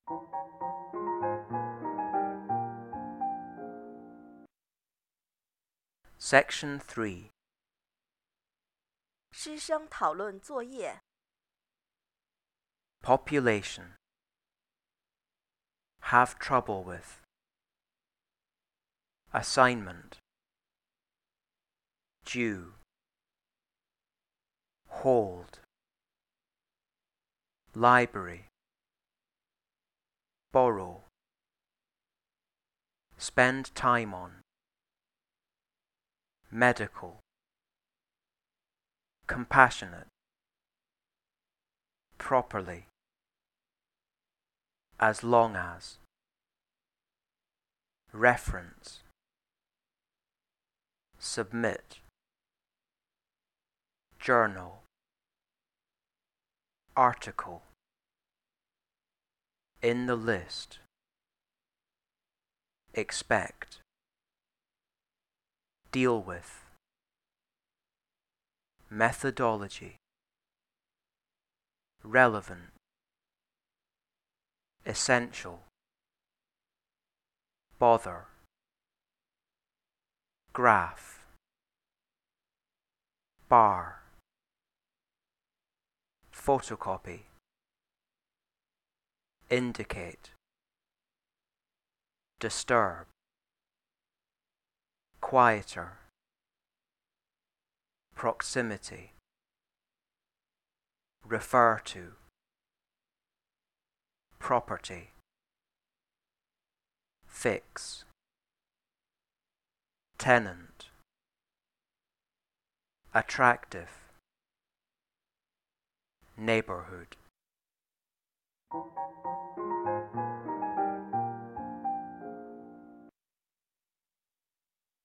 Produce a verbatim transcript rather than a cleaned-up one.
Section three. 师生讨论作业 Population. Have trouble with. Assignment. Due. Hold. Library. Borrow. Spend time on. Medical. Compassionate. Properly. As long as. Reference. Submit. Journal. Article. In the list. Expect. Deal with. Methodology. Relevant. Essential. Bother. Graph. Bar. Photocopy. Indicate. Disturb. Quieter. Proximity. Refer to. Property. Fix. Tenant. Attractive. Neighborhood.